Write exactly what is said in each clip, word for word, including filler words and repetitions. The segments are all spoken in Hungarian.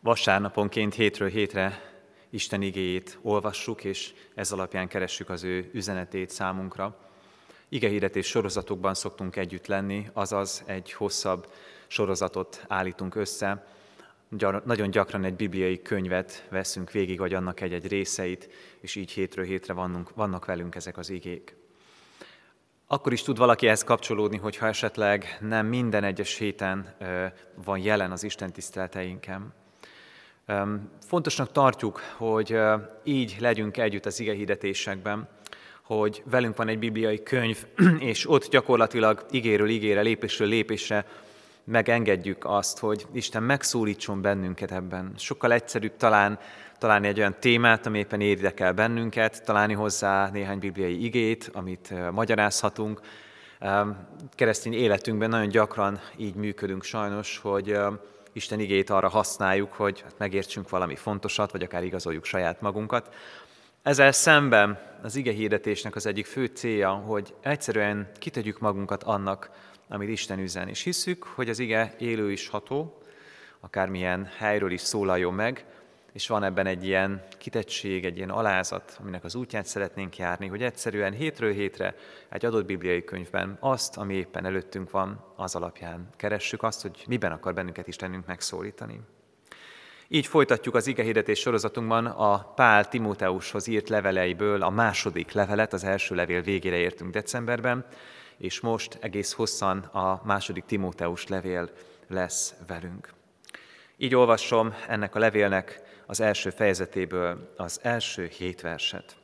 Vasárnaponként hétről hétre Isten igéjét olvassuk, és ez alapján keressük az ő üzenetét számunkra. Igehirdetés sorozatokban szoktunk együtt lenni, azaz egy hosszabb sorozatot állítunk össze. Nagyon gyakran egy bibliai könyvet veszünk végig, vagy annak egy-egy részeit, és így hétről hétre vannak, vannak velünk ezek az igék. Akkor is tud valaki ehhez kapcsolódni, hogyha esetleg nem minden egyes héten van jelen az Isten tiszteleteinken. Fontosnak tartjuk, hogy így legyünk együtt az igehirdetésekben, hogy velünk van egy bibliai könyv, és ott gyakorlatilag igéről igére, lépésről lépésre megengedjük azt, hogy Isten megszólítson bennünket ebben. Sokkal egyszerűbb talán találni egy olyan témát, ami éppen érdekel bennünket, találni hozzá néhány bibliai igét, amit magyarázhatunk. Keresztény életünkben nagyon gyakran így működünk sajnos, hogy Isten igéjét arra használjuk, hogy megértsünk valami fontosat, vagy akár igazoljuk saját magunkat. Ezzel szemben az igehirdetésnek az egyik fő célja, hogy egyszerűen kitegyük magunkat annak, amit Isten üzen. És hisszük, hogy az ige élő is ható, akármilyen helyről is szólaljon meg, és van ebben egy ilyen kitettség, egy ilyen alázat, aminek az útját szeretnénk járni, hogy egyszerűen hétről hétre egy adott bibliai könyvben azt, ami éppen előttünk van, az alapján keressük azt, hogy miben akar bennünket Istenünk megszólítani. Így folytatjuk az igehirdetés sorozatunkban a Pál Timóteushoz írt leveleiből a második levelet, az első levél végére értünk decemberben, és most egész hosszan a második Timóteus levél lesz velünk. Így olvasom ennek a levélnek az első fejezetéből az első hét verset.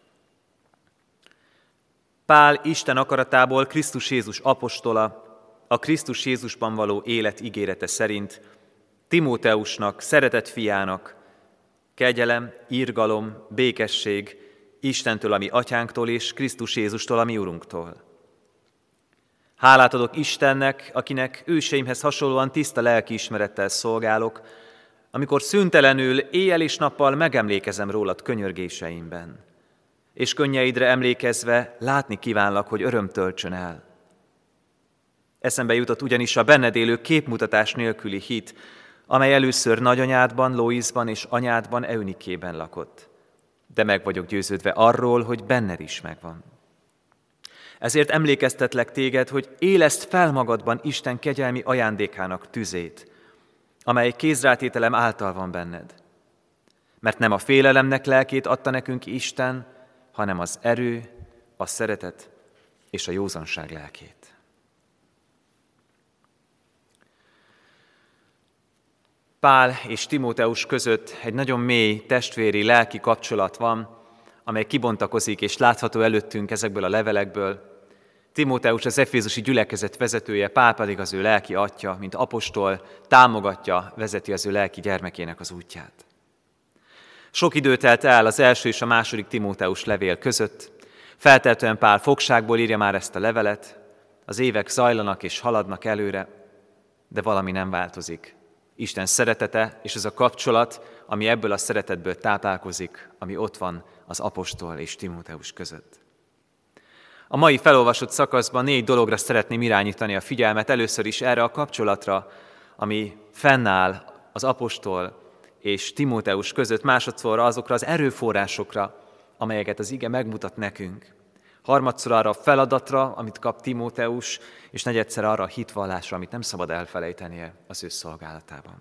Pál Isten akaratából Krisztus Jézus apostola, a Krisztus Jézusban való élet ígérete szerint Timóteusnak, szeretett fiának, kegyelem, irgalom, békesség Istentől, a mi atyánktól, és Krisztus Jézustól, a mi Urunktól. Hálát adok Istennek, akinek őseimhez hasonlóan tiszta lelkiismerettel szolgálok, amikor szüntelenül éjjel és nappal megemlékezem rólad könyörgéseimben, és könnyeidre emlékezve látni kívánlak, hogy öröm töltsön el. Eszembe jutott ugyanis a benned élő képmutatás nélküli hit, amely először nagyanyádban, Lóiszban és anyádban, Eunikében lakott. De meg vagyok győződve arról, hogy benned is megvan. Ezért emlékeztetlek téged, hogy éleszd fel magadban Isten kegyelmi ajándékának tüzét, amely kézrátételem által van benned. Mert nem a félelemnek lelkét adta nekünk Isten, hanem az erő, a szeretet és a józanság lelkét. Pál és Timóteus között egy nagyon mély testvéri lelki kapcsolat van, amely kibontakozik és látható előttünk ezekből a levelekből. Timóteus az efézusi gyülekezet vezetője, Pál pedig az ő lelki atya, mint apostol, támogatja, vezeti az ő lelki gyermekének az útját. Sok idő telt el az első és a második Timóteus levél között. Feltehetően Pál fogságból írja már ezt a levelet, az évek zajlanak és haladnak előre, de valami nem változik. Isten szeretete és ez a kapcsolat, ami ebből a szeretetből táplálkozik, ami ott van az apostol és Timóteus között. A mai felolvasott szakaszban négy dologra szeretném irányítani a figyelmet. Először is erre a kapcsolatra, ami fennáll az apostol és Timóteus között, másodszorra azokra az erőforrásokra, amelyeket az ige megmutat nekünk. Harmadszor arra a feladatra, amit kap Timóteus, és negyedszer arra a hitvallásra, amit nem szabad elfelejtenie az ő szolgálatában.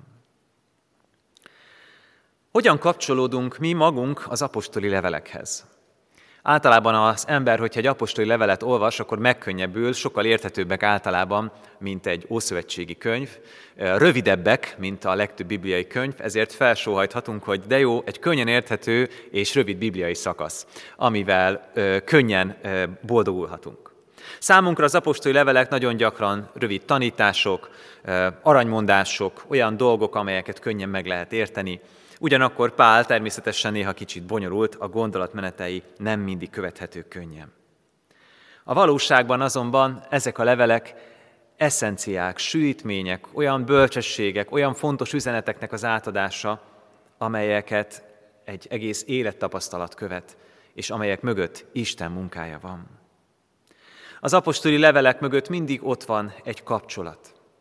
Hogyan kapcsolódunk mi magunk az apostoli levelekhez? Általában az ember, hogyha egy apostoli levelet olvas, akkor megkönnyebbül, sokkal érthetőbbek általában, mint egy ószövetségi könyv, rövidebbek, mint a legtöbb bibliai könyv, ezért felsóhajthatunk, hogy de jó, egy könnyen érthető és rövid bibliai szakasz, amivel könnyen boldogulhatunk. Számunkra az apostoli levelek nagyon gyakran rövid tanítások, aranymondások, olyan dolgok, amelyeket könnyen meg lehet érteni. Ugyanakkor Pál természetesen néha kicsit bonyolult, a gondolatmenetei nem mindig követhetők könnyen. A valóságban azonban ezek a levelek eszenciák, sűjtmények, olyan bölcsességek, olyan fontos üzeneteknek az átadása, amelyeket egy egész élettapasztalat követ, és amelyek mögött Isten munkája van. Az apostoli levelek mögött mindig ott van egy kapcsolat.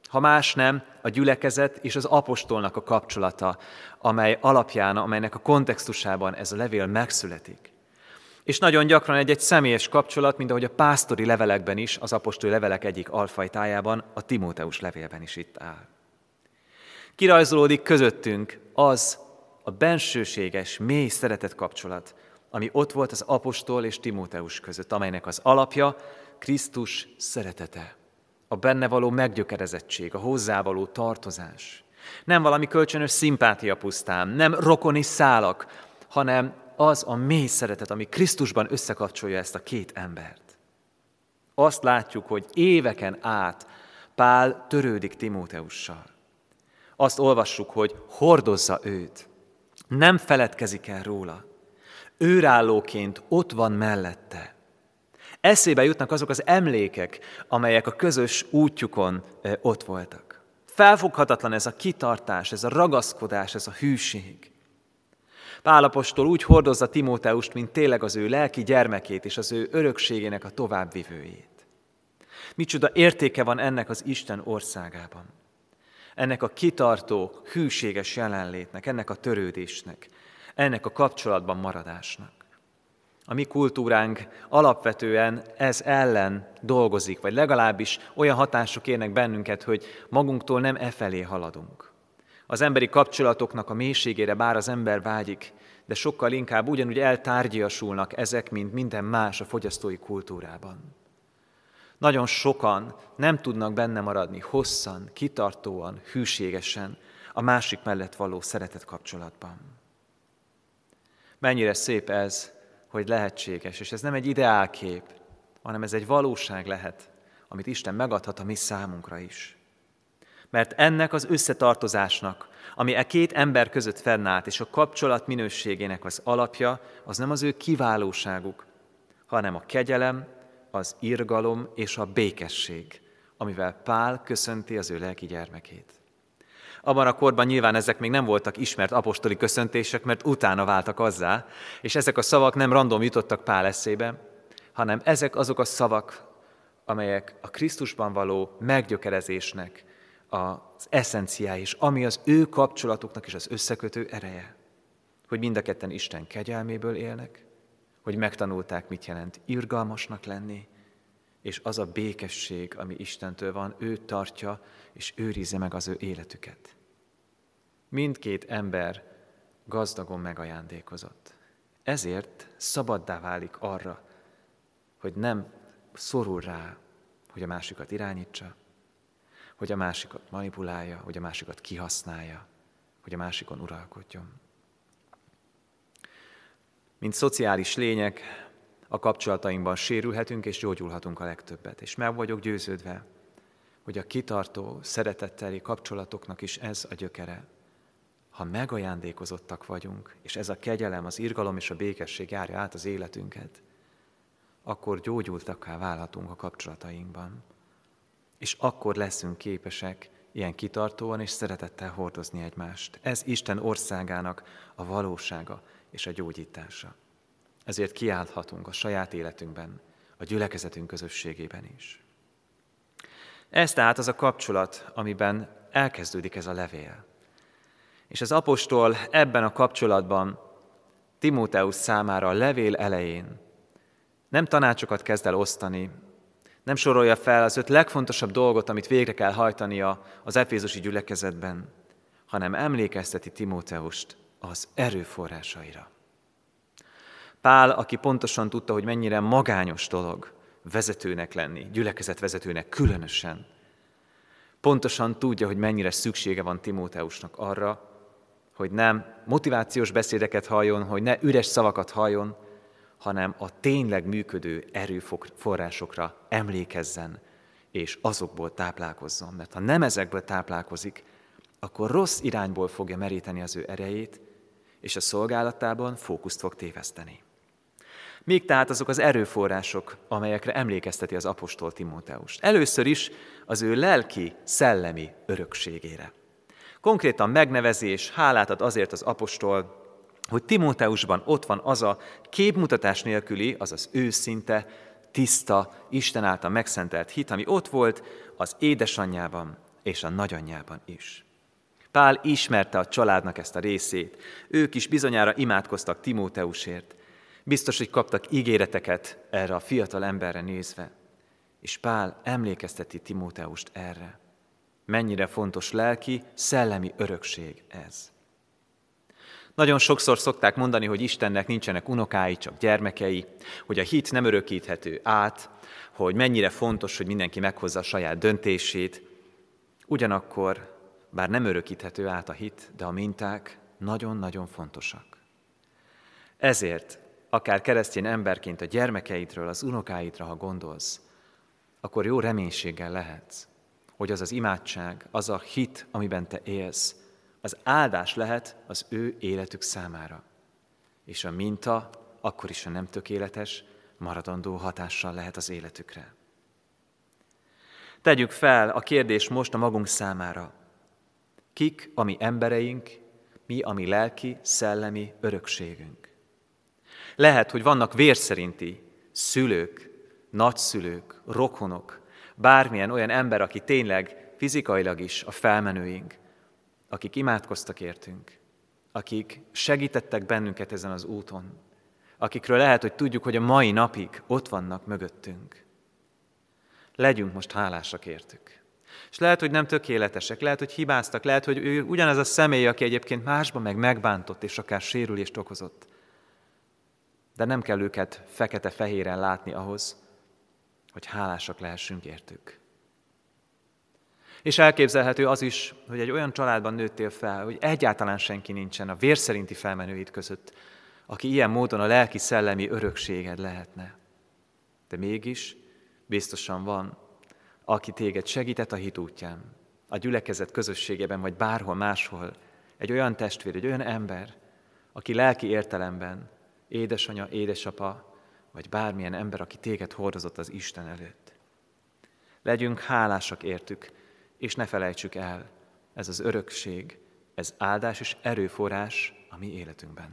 Ha más nem, a gyülekezet és az apostolnak a kapcsolata, amely alapján, amelynek a kontextusában ez a levél megszületik. És nagyon gyakran egy-egy személyes kapcsolat, mint ahogy a pásztori levelekben is, az apostoli levelek egyik alfajtájában, a Timóteus levélben is itt áll. Kirajzolódik közöttünk az a bensőséges, mély szeretet kapcsolat, ami ott volt az apostol és Timóteus között, amelynek az alapja Krisztus szeretete, a benne való meggyökerezettség, a hozzávaló tartozás. Nem valami kölcsönös szimpátia pusztán, nem rokoni szálak, hanem az a mély szeretet, ami Krisztusban összekapcsolja ezt a két embert. Azt látjuk, hogy éveken át Pál törődik Timóteussal. Azt olvassuk, hogy hordozza őt, nem feledkezik el róla. Őrállóként ott van mellette. Eszébe jutnak azok az emlékek, amelyek a közös útjukon ott voltak. Felfoghatatlan ez a kitartás, ez a ragaszkodás, ez a hűség. Pál apostol úgy hordozza Timóteust, mint tényleg az ő lelki gyermekét és az ő örökségének a továbbvivőjét. Micsoda értéke van ennek az Isten országában. Ennek a kitartó, hűséges jelenlétnek, ennek a törődésnek, ennek a kapcsolatban maradásnak. A mi kultúránk alapvetően ez ellen dolgozik, vagy legalábbis olyan hatások érnek bennünket, hogy magunktól nem e felé haladunk. Az emberi kapcsolatoknak a mélységére bár az ember vágyik, de sokkal inkább ugyanúgy eltárgyiasulnak ezek, mint minden más a fogyasztói kultúrában. Nagyon sokan nem tudnak benne maradni hosszan, kitartóan, hűségesen a másik mellett való szeretet kapcsolatban. Mennyire szép ez, hogy lehetséges, és ez nem egy ideálkép, hanem ez egy valóság lehet, amit Isten megadhat a mi számunkra is. Mert ennek az összetartozásnak, ami e két ember között fennállt, és a kapcsolat minőségének az alapja, az nem az ő kiválóságuk, hanem a kegyelem, az irgalom és a békesség, amivel Pál köszönti az ő lelki gyermekét. Abban a korban nyilván ezek még nem voltak ismert apostoli köszöntések, mert utána váltak azzá, és ezek a szavak nem random jutottak Pál eszébe, hanem ezek azok a szavak, amelyek a Krisztusban való meggyökerezésnek az eszenciája, és ami az ő kapcsolatuknak is az összekötő ereje. Hogy mind a ketten Isten kegyelméből élnek, hogy megtanulták, mit jelent irgalmasnak lenni, és az a békesség, ami Istentől van, ő tartja és őrizze meg az ő életüket. Mindkét ember gazdagon megajándékozott. Ezért szabaddá válik arra, hogy nem szorul rá, hogy a másikat irányítsa, hogy a másikat manipulálja, hogy a másikat kihasználja, hogy a másikon uralkodjon. Mint szociális lények, a kapcsolatainkban sérülhetünk és gyógyulhatunk a legtöbbet. És meg vagyok győződve, hogy a kitartó, szeretetteli kapcsolatoknak is ez a gyökere. Ha megajándékozottak vagyunk, és ez a kegyelem, az irgalom és a békesség járja át az életünket, akkor gyógyultakká válhatunk a kapcsolatainkban. És akkor leszünk képesek ilyen kitartóan és szeretettel hordozni egymást. Ez Isten országának a valósága és a gyógyítása. Ezért kiállhatunk a saját életünkben, a gyülekezetünk közösségében is. Ez tehát az a kapcsolat, amiben elkezdődik ez a levél. És az apostol ebben a kapcsolatban Timóteus számára a levél elején nem tanácsokat kezd el osztani, nem sorolja fel az öt legfontosabb dolgot, amit végre kell hajtania az efézusi gyülekezetben, hanem emlékezteti Timóteust az erőforrásaira. Pál, aki pontosan tudta, hogy mennyire magányos dolog vezetőnek lenni, gyülekezetvezetőnek különösen, pontosan tudja, hogy mennyire szüksége van Timóteusnak arra, hogy nem motivációs beszédeket halljon, hogy ne üres szavakat halljon, hanem a tényleg működő erőforrásokra emlékezzen, és azokból táplálkozzon. Mert ha nem ezekből táplálkozik, akkor rossz irányból fogja meríteni az ő erejét, és a szolgálatában fókuszt fog téveszteni. Még tehát azok az erőforrások, amelyekre emlékezteti az apostol Timóteust. Először is az ő lelki, szellemi örökségére. Konkrétan megnevezés, hálát ad azért az apostol, hogy Timóteusban ott van az a képmutatás nélküli, azaz őszinte, tiszta, Isten által megszentelt hit, ami ott volt az édesanyjában, és a nagyanyjában is. Pál ismerte a családnak ezt a részét. Ők is bizonyára imádkoztak Timóteusért. Biztos, hogy kaptak ígéreteket erre a fiatal emberre nézve. És Pál emlékezteti Timóteust erre. Mennyire fontos lelki, szellemi örökség ez. Nagyon sokszor szokták mondani, hogy Istennek nincsenek unokái, csak gyermekei, hogy a hit nem örökíthető át, hogy mennyire fontos, hogy mindenki meghozza a saját döntését. Ugyanakkor, bár nem örökíthető át a hit, de a minták nagyon-nagyon fontosak. Ezért, akár keresztény emberként a gyermekeidről, az unokáidra, ha gondolsz, akkor jó reménységgel lehetsz, hogy az az imádság, az a hit, amiben te élsz, az áldás lehet az ő életük számára. És a minta, akkor is, ha nem tökéletes, maradandó hatással lehet az életükre. Tegyük fel a kérdést most a magunk számára. Kik a mi embereink, mi a mi lelki, szellemi örökségünk? Lehet, hogy vannak vérszerinti szülők, nagyszülők, rokonok, bármilyen olyan ember, aki tényleg fizikailag is a felmenőink, akik imádkoztak értünk, akik segítettek bennünket ezen az úton, akikről lehet, hogy tudjuk, hogy a mai napig ott vannak mögöttünk. Legyünk most hálásak értük. És lehet, hogy nem tökéletesek, lehet, hogy hibáztak, lehet, hogy ő ugyanaz a személy, aki egyébként másban meg megbántott, és akár sérülést okozott. De nem kell őket fekete-fehéren látni ahhoz, hogy hálásak lehessünk értük. És elképzelhető az is, hogy egy olyan családban nőttél fel, hogy egyáltalán senki nincsen a vérszerinti felmenőid között, aki ilyen módon a lelki-szellemi örökséged lehetne. De mégis biztosan van, aki téged segített a hit útján, a gyülekezet közösségében, vagy bárhol máshol, egy olyan testvér, egy olyan ember, aki lelki értelemben édesanya, édesapa, vagy bármilyen ember, aki téged hordozott az Isten előtt. Legyünk hálásak értük, és ne felejtsük el, ez az örökség, ez áldás és erőforrás a mi életünkben.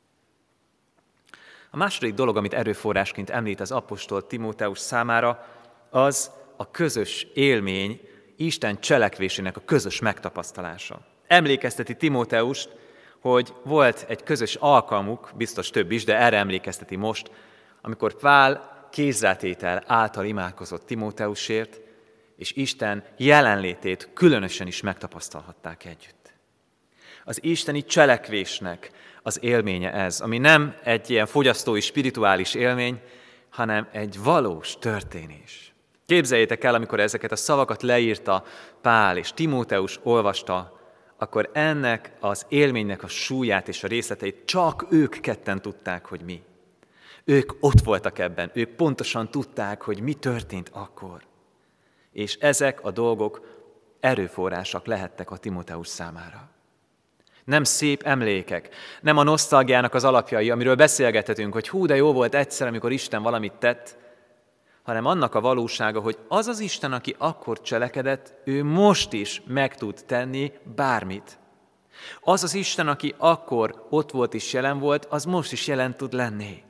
A második dolog, amit erőforrásként említ az apostol Timóteus számára, az a közös élmény, Isten cselekvésének a közös megtapasztalása. Emlékezteti Timóteust, hogy volt egy közös alkalmuk, biztos több is, de erre emlékezteti most, amikor Pál kézzeltétel által imádkozott Timóteusért, és Isten jelenlétét különösen is megtapasztalhatták együtt. Az isteni cselekvésnek az élménye ez, ami nem egy ilyen fogyasztói, spirituális élmény, hanem egy valós történés. Képzeljétek el, amikor ezeket a szavakat leírta Pál és Timóteus olvasta, akkor ennek az élménynek a súlyát és a részleteit csak ők ketten tudták, hogy mi. Ők ott voltak ebben, ők pontosan tudták, hogy mi történt akkor. És ezek a dolgok erőforrásak lehettek a Timóteus számára. Nem szép emlékek, nem a nosztalgiának az alapjai, amiről beszélgethetünk, hogy hú, de jó volt egyszer, amikor Isten valamit tett, hanem annak a valósága, hogy az az Isten, aki akkor cselekedett, ő most is meg tud tenni bármit. Az az Isten, aki akkor ott volt és jelen volt, az most is jelen tud lenni.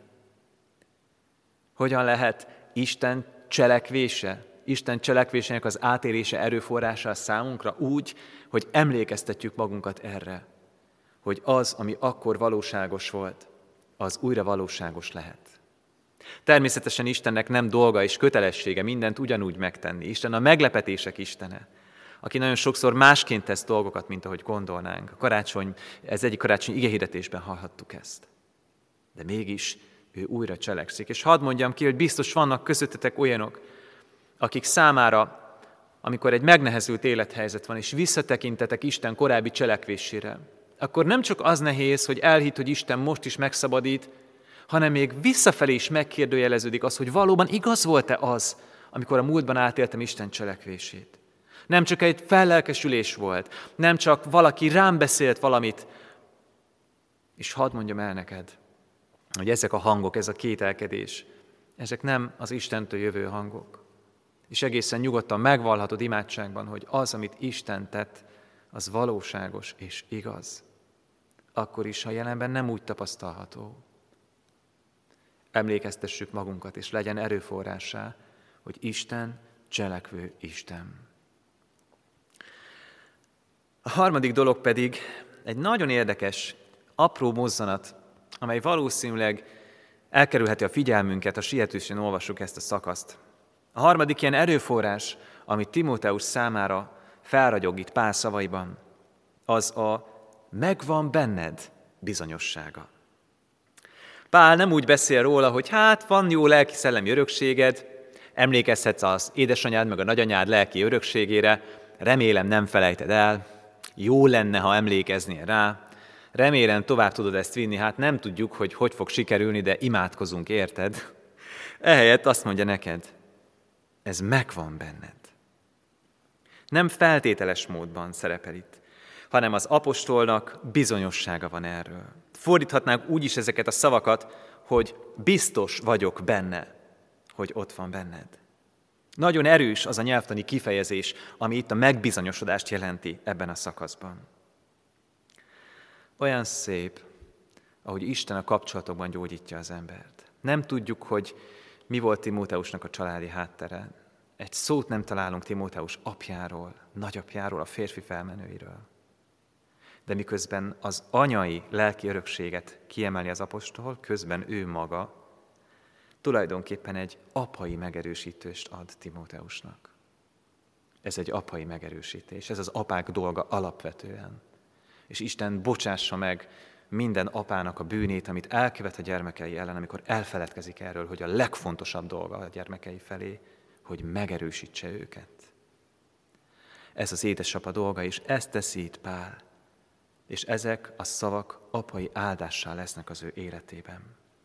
Hogyan lehet Isten cselekvése, Isten cselekvésének az átélése erőforrása a számunkra? Úgy, hogy emlékeztetjük magunkat erre, hogy az, ami akkor valóságos volt, az újra valóságos lehet. Természetesen Istennek nem dolga és kötelessége mindent ugyanúgy megtenni. Isten a meglepetések istene, aki nagyon sokszor másként tesz dolgokat, mint ahogy gondolnánk. A karácsony, ez egyik karácsony igehirdetésben hallhattuk ezt. De mégis ő újra cselekszik. És hadd mondjam ki, hogy biztos vannak közöttetek olyanok, akik számára, amikor egy megnehezült élethelyzet van, és visszatekintetek Isten korábbi cselekvésére, akkor nem csak az nehéz, hogy elhitt, hogy Isten most is megszabadít, hanem még visszafelé is megkérdőjeleződik az, hogy valóban igaz volt-e az, amikor a múltban átéltem Isten cselekvését. Nem csak egy fellelkesülés volt, nem csak valaki rám beszélt valamit, és hadd mondjam el neked, hogy ezek a hangok, ez a kételkedés, ezek nem az Istentől jövő hangok. És egészen nyugodtan megvallhatod imádságban, hogy az, amit Isten tett, az valóságos és igaz. Akkor is, ha jelenben nem úgy tapasztalható. Emlékeztessük magunkat, és legyen erőforrássá, hogy Isten cselekvő Isten. A harmadik dolog pedig egy nagyon érdekes, apró mozzanat, amely valószínűleg elkerülheti a figyelmünket, ha sietősen olvassuk ezt a szakaszt. A harmadik ilyen erőforrás, amit Timóteus számára felragyog itt Pál szavaiban, az a megvan benned bizonyossága. Pál nem úgy beszél róla, hogy hát van jó lelki-szellemi örökséged, emlékezhetsz az édesanyád meg a nagyanyád lelki örökségére, remélem nem felejted el, jó lenne, ha emlékeznél rá, remélem tovább tudod ezt vinni, hát nem tudjuk, hogy hogy fog sikerülni, de imádkozunk, érted? Ehelyett azt mondja neked, ez megvan benned. Nem feltételes módban szerepel itt, hanem az apostolnak bizonyossága van erről. Fordíthatnánk úgy is ezeket a szavakat, hogy biztos vagyok benne, hogy ott van benned. Nagyon erős az a nyelvtani kifejezés, ami itt a megbizonyosodást jelenti ebben a szakaszban. Olyan szép, ahogy Isten a kapcsolatokban gyógyítja az embert. Nem tudjuk, hogy mi volt Timóteusnak a családi háttere. Egy szót nem találunk Timóteus apjáról, nagyapjáról, a férfi felmenőiről. De miközben az anyai lelki örökséget kiemeli az apostol, közben ő maga tulajdonképpen egy apai megerősítést ad Timóteusnak. Ez egy apai megerősítés, ez az apák dolga alapvetően. És Isten bocsássa meg minden apának a bűnét, amit elkövet a gyermekei ellen, amikor elfeledkezik erről, hogy a legfontosabb dolga a gyermekei felé, hogy megerősítse őket. Ez az édesapa dolga, és ezt teszi itt Pál. És ezek a szavak apai áldással lesznek az ő életében.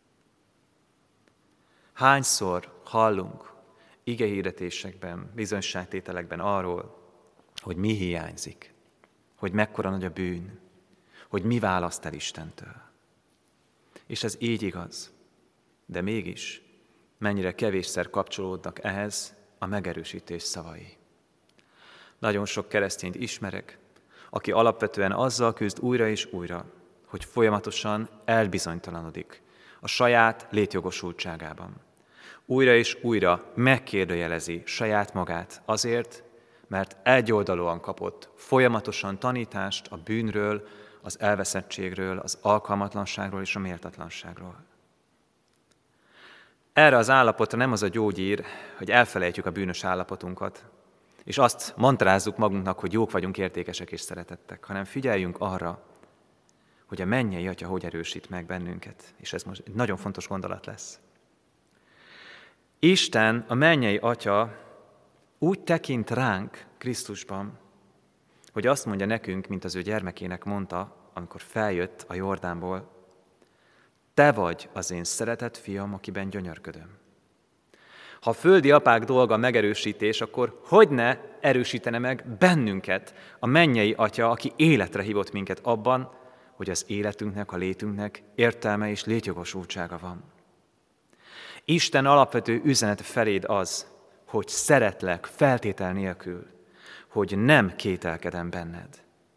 Hányszor hallunk igehirdetésekben, bizonyságtételekben arról, hogy mi hiányzik, hogy mekkora nagy a bűn, hogy mi választ el Istentől. És ez így igaz, de mégis mennyire kevésszer kapcsolódnak ehhez a megerősítés szavai. Nagyon sok keresztényt ismerek, aki alapvetően azzal küzd újra és újra, hogy folyamatosan elbizonytalanodik a saját létjogosultságában. Újra és újra megkérdőjelezi saját magát azért, mert egyoldalúan kapott folyamatosan tanítást a bűnről, az elveszettségről, az alkalmatlanságról és a méltatlanságról. Erre az állapotra nem az a gyógyír, hogy elfelejtjük a bűnös állapotunkat, és azt mantrázzuk magunknak, hogy jók vagyunk, értékesek és szeretettek, hanem figyeljünk arra, hogy a mennyei Atya hogy erősít meg bennünket, és ez most egy nagyon fontos gondolat lesz. Isten, a mennyei Atya úgy tekint ránk Krisztusban, hogy azt mondja nekünk, mint az ő gyermekének mondta, amikor feljött a Jordánból, te vagy az én szeretett fiam, akiben gyönyörködöm. Ha a földi apák dolga megerősítés, akkor hogy ne erősítene meg bennünket a mennyei Atya, aki életre hívott minket abban, hogy az életünknek, a létünknek értelme és létjogosultsága van. Isten alapvető üzenete feléd az, hogy szeretlek feltétel nélkül, hogy nem kételkedem benned.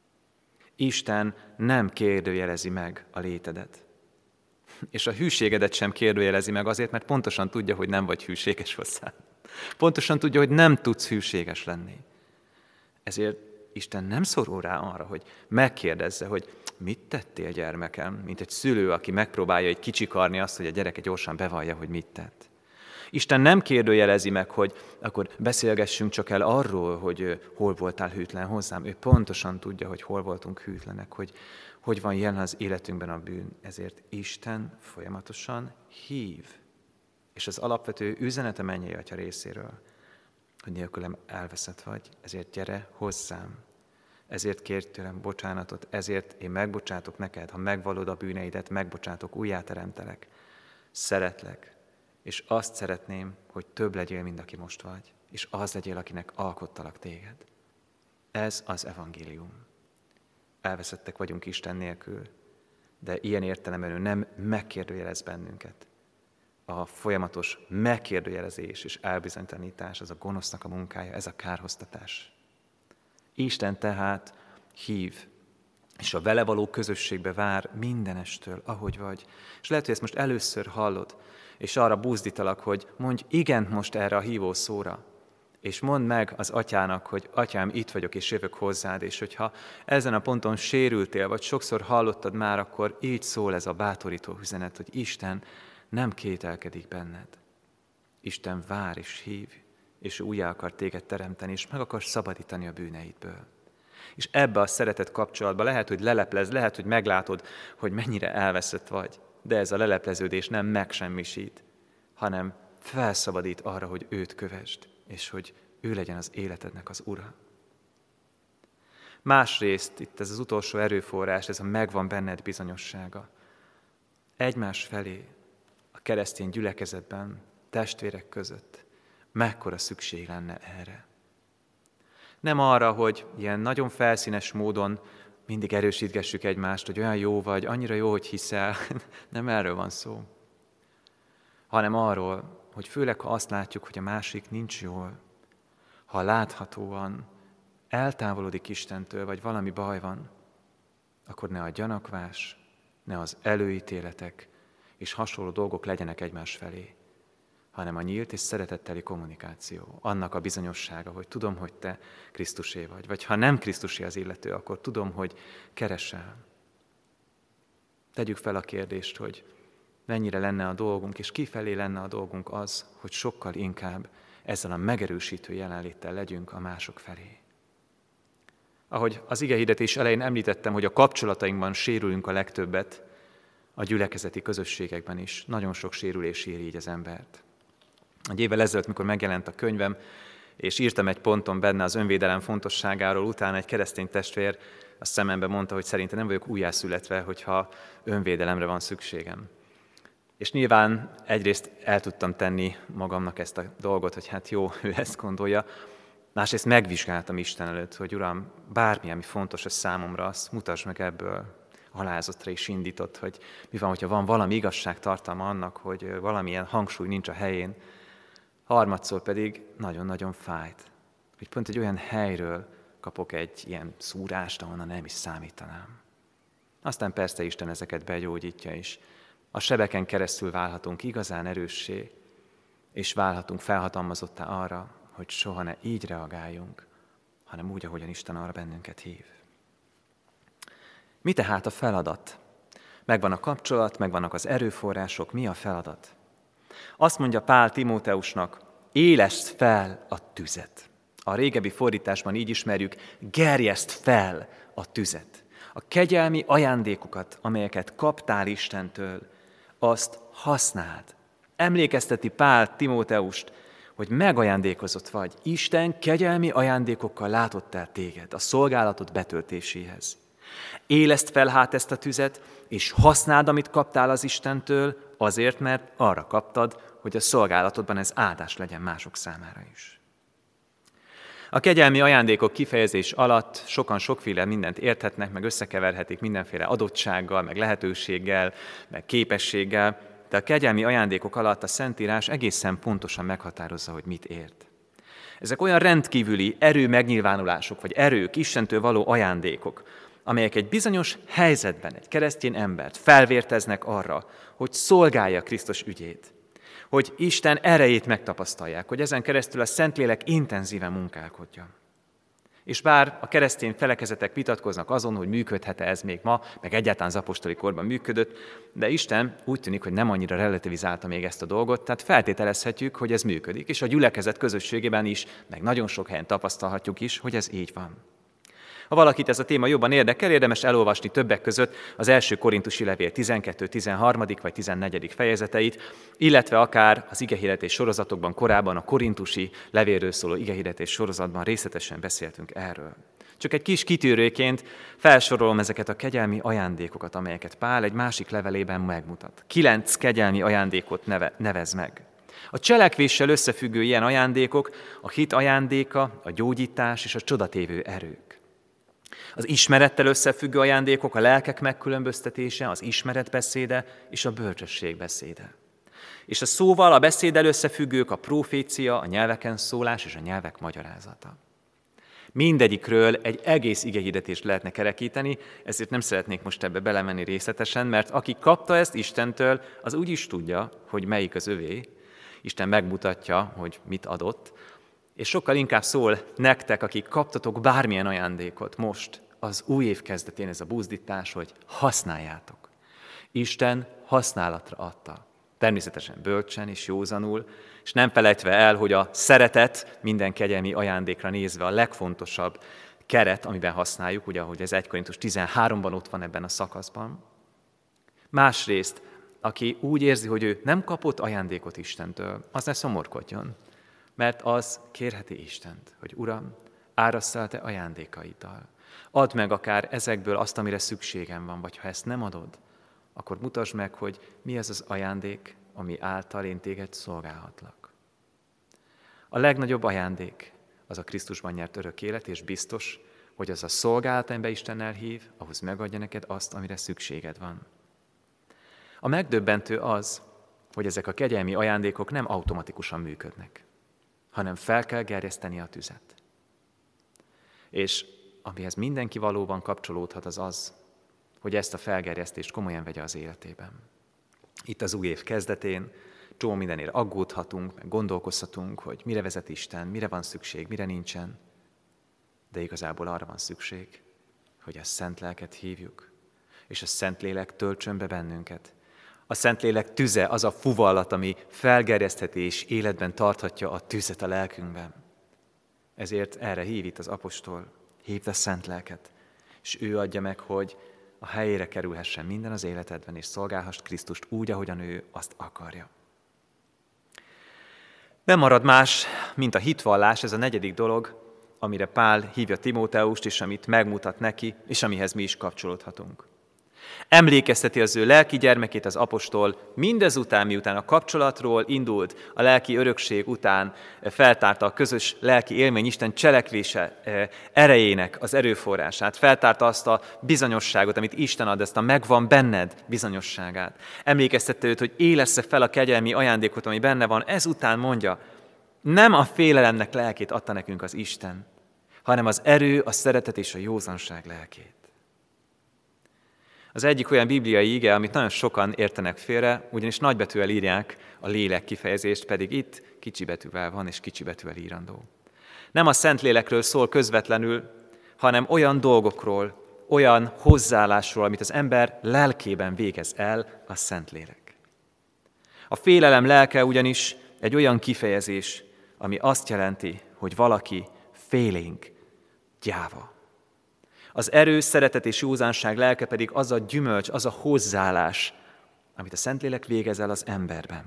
Isten nem kérdőjelezi meg a létedet. És a hűségedet sem kérdőjelezi meg azért, mert pontosan tudja, hogy nem vagy hűséges hozzá. Pontosan tudja, hogy nem tudsz hűséges lenni. Ezért Isten nem szorul rá arra, hogy megkérdezze, hogy mit tettél, gyermekem, mint egy szülő, aki megpróbálja egy kicsikarni azt, hogy a gyereke gyorsan bevallja, hogy mit tett. Isten nem kérdőjelezi meg, hogy akkor beszélgessünk csak el arról, hogy hol voltál hűtlen hozzám. Ő pontosan tudja, hogy hol voltunk hűtlenek, hogy hogy van jelen az életünkben a bűn. Ezért Isten folyamatosan hív. És az alapvető üzenete mennyei Atya részéről, hogy nélkülem elveszett vagy, ezért gyere hozzám. Ezért kérj tőlem bocsánatot, ezért én megbocsátok neked, ha megvallod a bűneidet, megbocsátok, újjáteremtelek. Szeretlek, és azt szeretném, hogy több legyél, mint aki most vagy, és az legyél, akinek alkottalak téged. Ez az evangélium. Elveszettek vagyunk Isten nélkül, de ilyen értelemben ő nem megkérdőjelez bennünket. A folyamatos megkérdőjelezés és elbizonytalanítás, az a gonosznak a munkája, ez a kárhoztatás. Isten tehát hív, és a vele való közösségbe vár mindenestől, ahogy vagy. És lehet, hogy ezt most először hallod, és arra buzdítalak, hogy mondj igent most erre a hívó szóra, és mondd meg az atyának, hogy atyám, itt vagyok, és jövök hozzád, és hogyha ezen a ponton sérültél, vagy sokszor hallottad már, akkor így szól ez a bátorító üzenet, hogy Isten nem kételkedik benned. Isten vár és hív, és újjá akar téged teremteni, és meg akar szabadítani a bűneidből. És ebbe a szeretet kapcsolatba lehet, hogy leleplez, lehet, hogy meglátod, hogy mennyire elveszett vagy, de ez a lelepleződés nem megsemmisít, hanem felszabadít arra, hogy őt kövesd, és hogy ő legyen az életednek az ura. Másrészt, itt ez az utolsó erőforrás, ez a megvan benned bizonyossága. Egymás felé, a keresztény gyülekezetben, testvérek között mekkora szükség lenne erre. Nem arra, hogy ilyen nagyon felszínes módon mindig erősítgessük egymást, hogy olyan jó vagy, annyira jó, hogy hiszel, nem erről van szó, hanem arról, hogy főleg, ha azt látjuk, hogy a másik nincs jól, ha láthatóan eltávolodik Istentől, vagy valami baj van, akkor ne a gyanakvás, ne az előítéletek és hasonló dolgok legyenek egymás felé, hanem a nyílt és szeretetteli kommunikáció, annak a bizonyossága, hogy tudom, hogy te Krisztusé vagy, vagy ha nem Krisztusé az illető, akkor tudom, hogy keresel. Tegyük fel a kérdést, hogy mennyire lenne a dolgunk, és kifelé lenne a dolgunk az, hogy sokkal inkább ezzel a megerősítő jelenléttel legyünk a mások felé. Ahogy az igehirdetés elején említettem, hogy a kapcsolatainkban sérülünk a legtöbbet, a gyülekezeti közösségekben is nagyon sok sérülés éri így az embert. Egy évvel ezelőtt, mikor megjelent a könyvem, és írtam egy ponton benne az önvédelem fontosságáról, utána egy keresztény testvér a szemembe mondta, hogy szerintem nem vagyok újjászületve, hogyha önvédelemre van szükségem. És nyilván egyrészt el tudtam tenni magamnak ezt a dolgot, hogy hát jó, ő ezt gondolja, másrészt megvizsgáltam Isten előtt, hogy Uram, bármi, ami fontos a számomra, azt mutasd meg ebből. Alázatra is indított, hogy mi van, hogyha van valami igazságtartalma annak, hogy valamilyen hangsúly nincs a helyén. Harmadszor pedig nagyon-nagyon fájt, hogy pont egy olyan helyről kapok egy ilyen szúrást, ahonnan nem is számítanám. Aztán persze Isten ezeket begyógyítja is. A sebeken keresztül válhatunk igazán erőssé, és válhatunk felhatalmazottá arra, hogy soha ne így reagáljunk, hanem úgy, ahogyan Isten arra bennünket hív. Mi tehát a feladat? Megvan a kapcsolat, megvannak az erőforrások, mi a feladat? Azt mondja Pál Timóteusnak, éleszd fel a tüzet. A régebbi fordításban így ismerjük, gerjeszd fel a tüzet. A kegyelmi ajándékokat, amelyeket kaptál Istentől, azt használd. Emlékezteti Pál Timóteust, hogy megajándékozott vagy. Isten kegyelmi ajándékokkal látott el téged a szolgálatod betöltéséhez. Éleszd fel hát ezt a tüzet, és használd, amit kaptál az Istentől, azért, mert arra kaptad, hogy a szolgálatodban ez áldás legyen mások számára is. A kegyelmi ajándékok kifejezés alatt sokan sokféle mindent érthetnek, meg összekeverhetik mindenféle adottsággal, meg lehetőséggel, meg képességgel, de a kegyelmi ajándékok alatt a Szentírás egészen pontosan meghatározza, hogy mit ért. Ezek olyan rendkívüli erő megnyilvánulások, vagy erők, Istentől való ajándékok, amelyek egy bizonyos helyzetben egy keresztény embert felvérteznek arra, hogy szolgálja Krisztus ügyét, hogy Isten erejét megtapasztalják, hogy ezen keresztül a Szentlélek intenzíven munkálkodja. És bár a keresztény felekezetek vitatkoznak azon, hogy működhet-e ez még ma, meg egyáltalán az apostoli korban működött, de Isten úgy tűnik, hogy nem annyira relativizálta még ezt a dolgot, tehát feltételezhetjük, hogy ez működik, és a gyülekezet közösségében is, meg nagyon sok helyen tapasztalhatjuk is, hogy ez így van. Ha valakit ez a téma jobban érdekel, érdemes elolvasni többek között az első korintusi levél tizenkettő, tizenharmadik vagy tizennegyedik fejezeteit, illetve akár az igehirdetés sorozatokban korábban a korintusi levélről szóló igehirdetés sorozatban részletesen beszéltünk erről. Csak egy kis kitűrőként felsorolom ezeket a kegyelmi ajándékokat, amelyeket Pál egy másik levelében megmutat. Kilenc kegyelmi ajándékot neve, nevez meg. A cselekvéssel összefüggő ilyen ajándékok a hit ajándéka, a gyógyítás és a csodatévő erők. Az ismerettel összefüggő ajándékok, a lelkek megkülönböztetése, az ismeretbeszéde és a bölcsesség beszéde. És a szóval, a beszéddel összefüggők a profécia, a nyelveken szólás és a nyelvek magyarázata. Mindegyikről egy egész igehirdetést lehetne kerekíteni, ezért nem szeretnék most ebbe belemenni részletesen, mert aki kapta ezt Istentől, az úgy is tudja, hogy melyik az övé. Isten megmutatja, hogy mit adott. És sokkal inkább szól nektek, akik kaptatok bármilyen ajándékot most, az új év kezdetén ez a buzdítás, hogy használjátok. Isten használatra adta. Természetesen bölcsen és józanul, és nem felejtve el, hogy a szeretet minden kegyelmi ajándékra nézve a legfontosabb keret, amiben használjuk, ugye, ahogy ez egy Korintus tizenháromban ott van ebben a szakaszban. Másrészt, aki úgy érzi, hogy ő nem kapott ajándékot Istentől, az ne szomorkodjon, mert az kérheti Istent, hogy Uram, árasszál el te ajándékaiddal. Add meg akár ezekből azt, amire szükségem van, vagy ha ezt nem adod, akkor mutasd meg, hogy mi az az ajándék, ami által én téged szolgálhatlak. A legnagyobb ajándék az a Krisztusban nyert örök élet, és biztos, hogy az a szolgálat, amiben Isten elhív, ahhoz megadja neked azt, amire szükséged van. A megdöbbentő az, hogy ezek a kegyelmi ajándékok nem automatikusan működnek, hanem fel kell gerjeszteni a tüzet. És amihez mindenki valóban kapcsolódhat, az az, hogy ezt a felgerjesztést komolyan vegye az életében. Itt az új év kezdetén csomó mindenért aggódhatunk, meg gondolkozhatunk, hogy mire vezet Isten, mire van szükség, mire nincsen. De igazából arra van szükség, hogy a Szent Lelket hívjuk, és a Szentlélek töltsön be bennünket. A Szentlélek tüze az a fuvallat, ami felgerjesztheti és életben tarthatja a tüzet a lelkünkben. Ezért erre hív itt az apostol, hívd a Szent Lelket, és ő adja meg, hogy a helyére kerülhessen minden az életedben, és szolgálhass Krisztust úgy, ahogyan ő azt akarja. Nem marad más, mint a hitvallás, ez a negyedik dolog, amire Pál hívja Timóteust, és amit megmutat neki, és amihez mi is kapcsolódhatunk. Emlékezteti az ő lelki gyermekét az apostol, mindezután, miután a kapcsolatról indult, a lelki örökség után feltárta a közös lelki élmény Isten cselekvése erejének az erőforrását, feltárta azt a bizonyosságot, amit Isten ad, ezt a megvan benned bizonyosságát. Emlékeztette őt, hogy élessze fel a kegyelmi ajándékot, ami benne van, ezután mondja, nem a félelemnek lelkét adta nekünk az Isten, hanem az erő, a szeretet és a józanság lelkét. Az egyik olyan bibliai ige, amit nagyon sokan értenek félre, ugyanis nagybetűvel írják a lélek kifejezést, pedig itt kicsibetűvel van és kicsibetűvel írandó. Nem a Szentlélekről szól közvetlenül, hanem olyan dolgokról, olyan hozzáállásról, amit az ember lelkében végez el a Szentlélek. A félelem lelke ugyanis egy olyan kifejezés, ami azt jelenti, hogy valaki félénk, gyáva. Az erő, szeretet és józanság lelke pedig az a gyümölcs, az a hozzáállás, amit a Szentlélek végez el az emberben.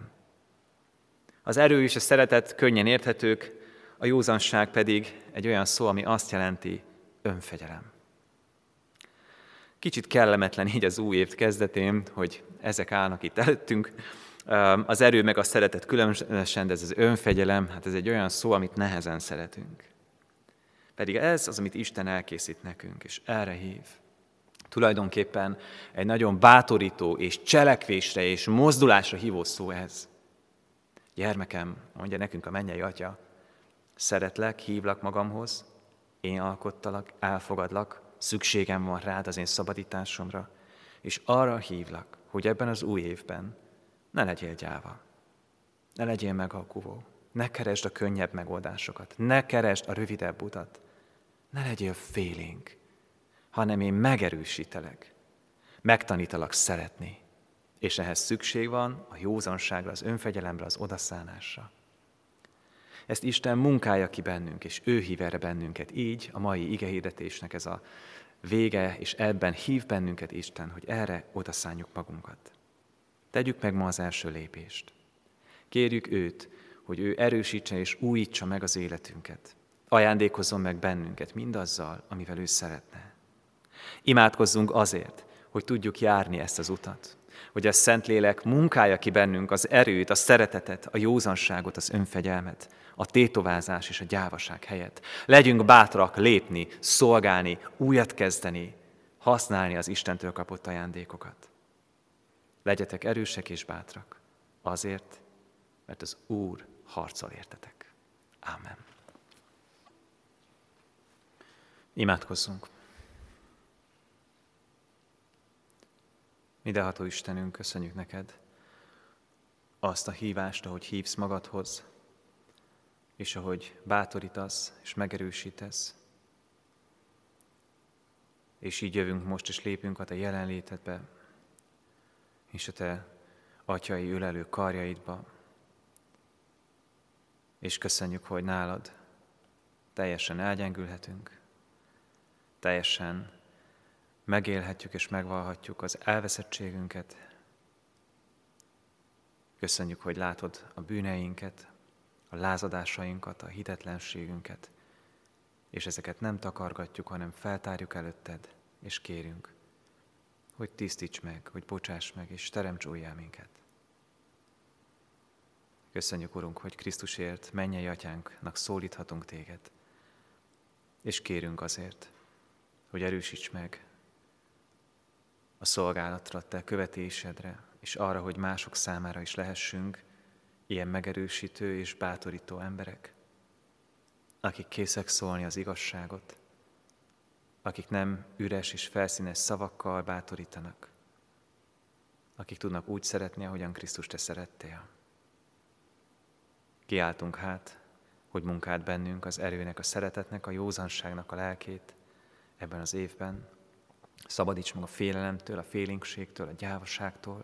Az erő és a szeretet könnyen érthetők, a józanság pedig egy olyan szó, ami azt jelenti önfegyelem. Kicsit kellemetlen így az új év kezdetén, hogy ezek állnak itt előttünk. Az erő meg a szeretet különösen, de ez az önfegyelem, hát ez egy olyan szó, amit nehezen szeretünk. Pedig ez az, amit Isten elkészít nekünk, és erre hív. Tulajdonképpen egy nagyon bátorító és cselekvésre és mozdulásra hívó szó ez. Gyermekem, mondja nekünk a mennyei Atya, szeretlek, hívlak magamhoz, én alkottalak, elfogadlak, szükségem van rád az én szabadításomra, és arra hívlak, hogy ebben az új évben ne legyél gyáva, ne legyél megalkuvó, ne keresd a könnyebb megoldásokat, ne keresd a rövidebb utat, ne legyél félénk, hanem én megerősítelek, megtanítalak szeretni, és ehhez szükség van a józanságra, az önfegyelemre, az odaszánásra. Ezt Isten munkálja ki bennünk, és ő hív erre bennünket. Így a mai igehirdetésnek ez a vége, és ebben hív bennünket Isten, hogy erre odaszánjuk magunkat. Tegyük meg ma az első lépést. Kérjük őt, hogy ő erősítse és újítsa meg az életünket. Ajándékozzon meg bennünket mindazzal, amivel ő szeretne. Imádkozzunk azért, hogy tudjuk járni ezt az utat, hogy a Szentlélek munkálja ki bennünk az erőt, a szeretetet, a józanságot, az önfegyelmet, a tétovázás és a gyávaság helyett. Legyünk bátrak lépni, szolgálni, újat kezdeni, használni az Istentől kapott ajándékokat. Legyetek erősek és bátrak, azért, mert az Úr harcol értetek. Ámen. Imádkozzunk. Mindenható Istenünk, köszönjük neked azt a hívást, ahogy hívsz magadhoz. és ahogy bátorítasz és megerősítesz. És így jövünk most, és lépünk a Te jelenlétedbe, és a Te atyai ölelő karjaidba. És köszönjük, hogy nálad teljesen elgyengülhetünk, teljesen megélhetjük és megvalhatjuk az elveszettségünket. Köszönjük, hogy látod a bűneinket, a lázadásainkat, a hitetlenségünket, és ezeket nem takargatjuk, hanem feltárjuk előtted, és kérünk, hogy tisztíts meg, hogy bocsáss meg, és teremts újjá minket. Köszönjük, Urunk, hogy Krisztusért mennyei atyánknak szólíthatunk téged, és kérünk azért, hogy erősíts meg a szolgálatra, te követésedre, és arra, hogy mások számára is lehessünk ilyen megerősítő és bátorító emberek, akik készek szólni az igazságot, akik nem üres és felszínes szavakkal bátorítanak, akik tudnak úgy szeretni, ahogyan Krisztus te szerettél. Kiáltunk hát, hogy munkád bennünk az erőnek, a szeretetnek, a józanságnak a lelkét ebben az évben. Szabadíts meg a félelemtől, a félénkségtől, a gyávaságtól.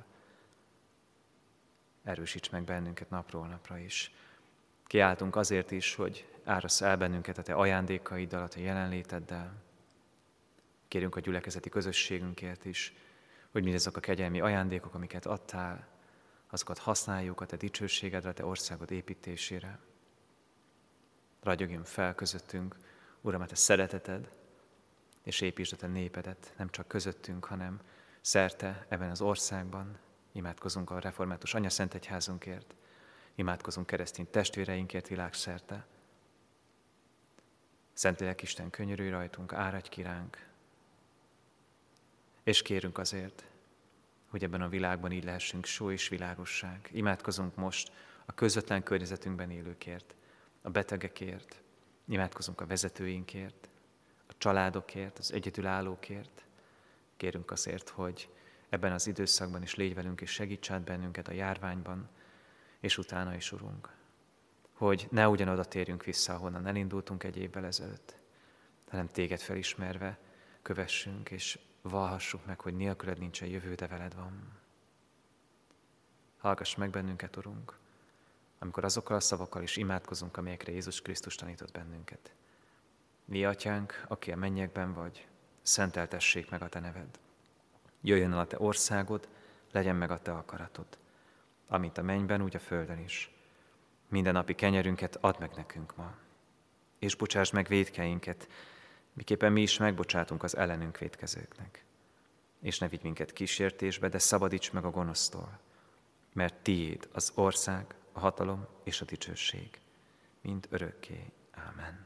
Erősíts meg bennünket napról napra is. Kiáltunk azért is, hogy árasz el bennünket a te ajándékaiddal, a te jelenléteddel. Kérünk a gyülekezeti közösségünkért is, hogy mindazok a kegyelmi ajándékok, amiket adtál, azokat használjuk a te dicsőségedre, a te országod építésére. Ragyogjon fel közöttünk, Uram, a te szereteted, és építsd a te népedet, nem csak közöttünk, hanem szerte ebben az országban. Imádkozunk a református anyaszentegyházunkért, imádkozunk keresztény testvéreinkért világszerte. Szentlélek Isten, könyörülj rajtunk, áradj ki ránk, és kérünk azért, hogy ebben a világban így lehessünk só és világosság. Imádkozunk most a közvetlen környezetünkben élőkért, a betegekért, imádkozunk a vezetőinkért, a családokért, az egyedülállókért. Kérünk azért, hogy ebben az időszakban is légy velünk, és segíts át bennünket a járványban, és utána is, Urunk, hogy ne ugyanoda térjünk vissza, ahonnan elindultunk egy évvel ezelőtt, hanem téged felismerve kövessünk, és vallhassuk meg, hogy nélküled nincsen jövő, de veled van. Hallgass meg bennünket, Urunk, amikor azokkal a szavakkal is imádkozunk, amelyekre Jézus Krisztus tanított bennünket. Mi, Atyánk, aki a mennyekben vagy, szenteltessék meg a te neved. Jöjjön el a te országod, legyen meg a te akaratod, amint a mennyben, úgy a földön is. Minden napi kenyerünket add meg nekünk ma, és bocsásd meg vétkeinket, miképpen mi is megbocsátunk az ellenünk vétkezőknek. És ne vigy minket kísértésbe, de szabadíts meg a gonosztól, mert tiéd az ország, a hatalom és a dicsőség, mind örökké. Ámen.